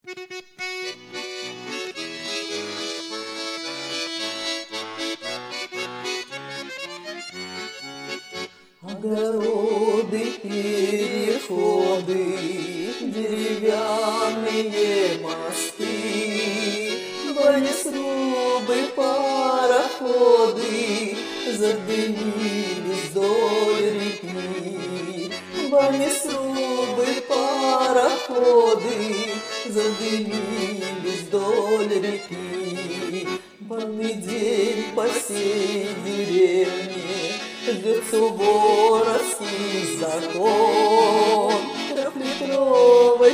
Огороды, переходы, деревянные мосты, бронесрубы, пароходы задымились вдоль реки. Бронесрубы, пароходы задымились вдоль реки. Банный день по всей деревне ждет суворовский закон. Трехлитровой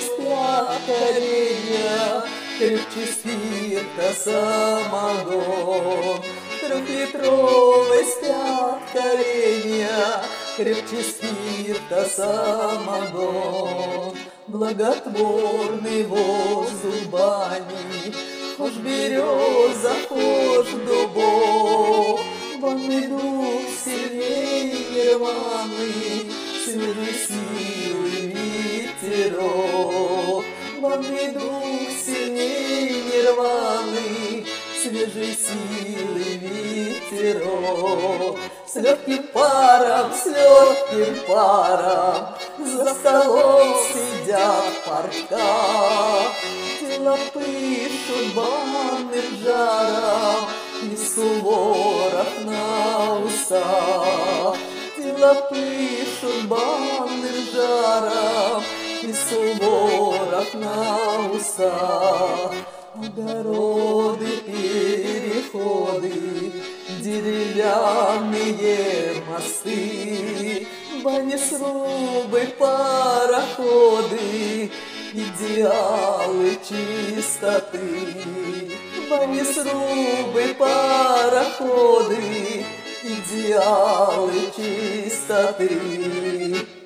спят крепче спирта самогон. Трехлитровой спят крепче спирта самогон. Благотворный воздух бани, хошь береза, хошь дубов. Банный дух сильней нирваны, свежей силы ветерок. Банный дух сильней нирваны, свежей силы ветерок. С легким паром, за столом сидят парка. Тела пышут банным жаром, и Суворов на устах. Тела пышут банным жаром, и Суворов на устах. Огороды, переходы, деревянные мосты, бронесрубы, пароходы, идеалы чистоты. Бронесрубы, пароходы, идеалы чистоты.